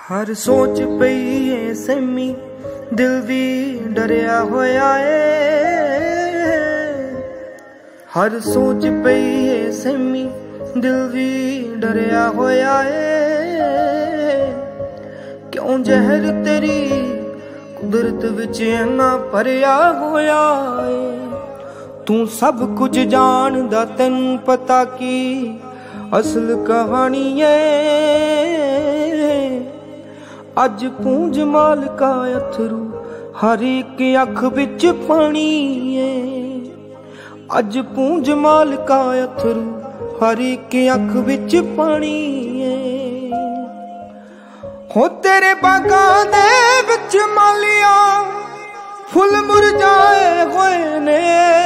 हर सोच पई है सेमी दिल भी डरिया होया है। हर सोच पई है सेमी दिल भी डरिया होया है। क्यों जहर तेरी कुदरत विच इन्ना भरिया होया है। तू सब कुछ जानदा तैनू पता की असल कहानी है। अज पूंज मालका अथरू हर एक अख विच पानी है। अज पूंज मालका अथरू हर एक अख विच पानी है। हो तेरे बागां दे विच मालिया फुल मुरझाए होए ने।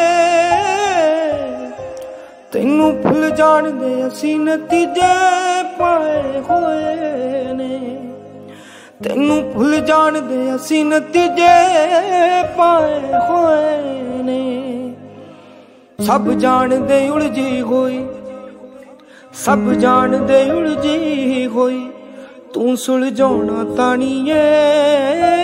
तैनू फुल जान दे असी नतीजे पाए होए ने। तैनू फुल जान दे असी नतीजे पाए होए ने। सब जान दे उलझी होई, सब जान दे उलझी होई, तू सुलझाउणा तानी है।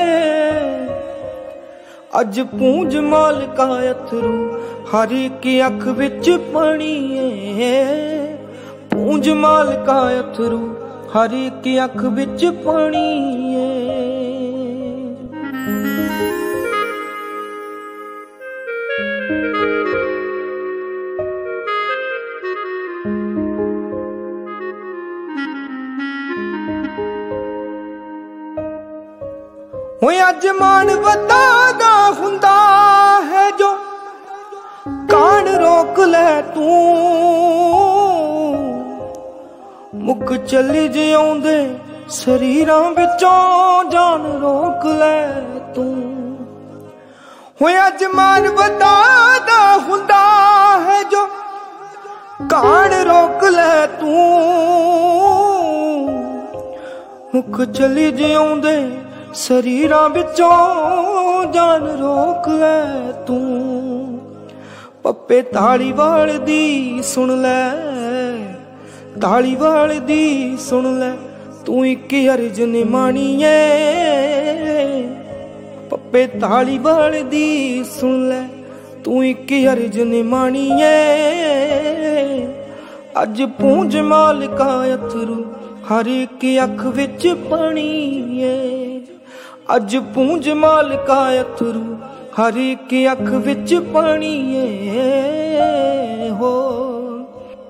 अज पूंज मालका अथरू हर एक अख विच पानी है। पूंज मालका अथरू हर एक अख विच पानी है। होए अज मान वधादा हुंदा है जो कान रोक ले तू। मुक चली जे आउंदे शरीरां विचों जान रोक ले तू। होए अज मान वधादा हुंदा है जो कान रोक ले तू। मुक चली जे आउंदे शरीरां विचों जान रोक ले तू। पप्पे धालीवाल दी सुन ले, धालीवाल दी सुन ले, तू एक अर्ज निमानी है। पप्पे धालीवाल दी सुन ले, तू एक अर्ज निमानी है। अज पूंज मालका अथरू हर एक अख विच पानी है। अज पूंज मालका अथरू हर एक अख विच पानी है। हो